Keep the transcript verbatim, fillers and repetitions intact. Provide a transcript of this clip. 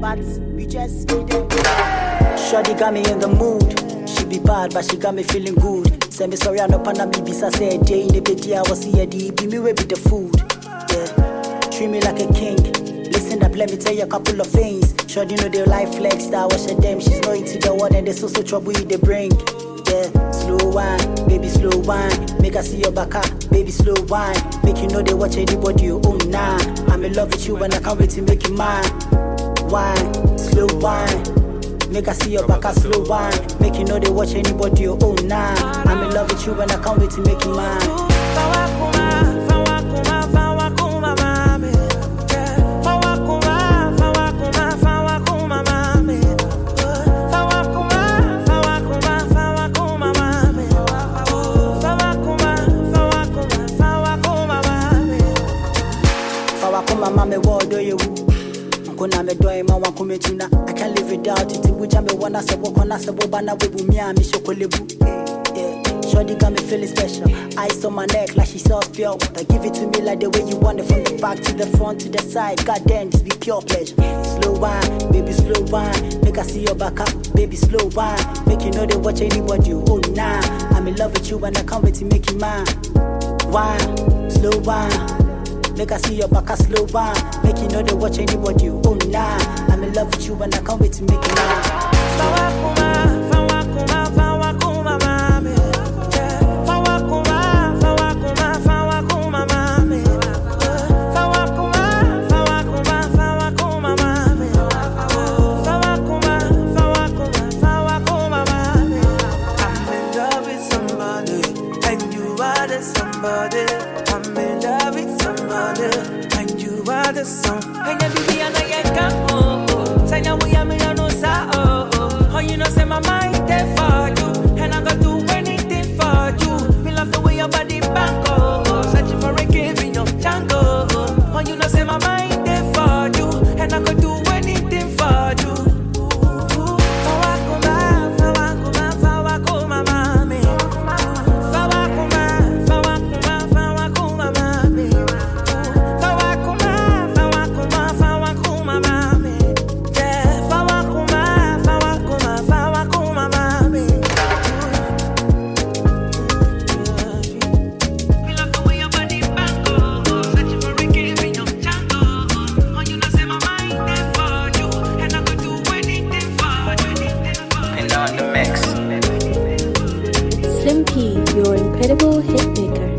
but we just be there. Shorty got me in the mood. She be bad, but she got me feeling good. Send me sorry, I know Pana me bisa say day in the bed, I was here, D, be me with the food. Yeah, treat me like a king. Listen up, let me tell you a couple of things. Shorty know they life flex, that was a damn. She's not into the one and there's also trouble they bring. Yeah, slow wine, baby slow wine. Make her see your back up, baby slow wine. Make you know they watch anybody you own now. I'm in love with you and I can't wait to make you mine. Wine, slow wine. Make her see your back up, slow wine. Make you know they watch anybody you own now. I'm in love with you and I can't wait to make you mine. Mama, what do you? Kuna me doing my one kumetuna. I can't live without it. Which I'm a one I said, walk on us, a bobana with me, I'm Mishokolebu. Yeah, Shorty got me feeling special. Ice on my neck like she saw pure. But give it to me like the way you want it, from the back to the front to the side. God damn, this be pure pleasure. Slow wine, baby, slow wine. Make her see your back up, baby, slow wine. Make you know they watch anybody you own now. I'm in love with you and I can't wait to make you mine. Wine, slow wine. Make her see your back, a slow wine. Make you know they watch anybody you own now. I'm in love with you and I can't wait to make you mine. Fawakuma, fawakuma, fawakuma, mami. Fawakuma, fawakuma, fawakuma, mami. Fawakuma, fawakuma, fawakuma, mami. Fawakuma, fawakuma, fawakuma, mami. I'm in love with somebody, and you are the somebody. I'm in love with somebody, and you are the song. And you be an I oh oh. Say now we are me no sa oh oh. Oh you know say my mind there for you, and I go do anything for you. Me love the way your body bang oh oh. Searching for a cave in your jungle oh. Oh you know say my mind there for you, and I go do anything for you. Slim P, your incredible hit maker.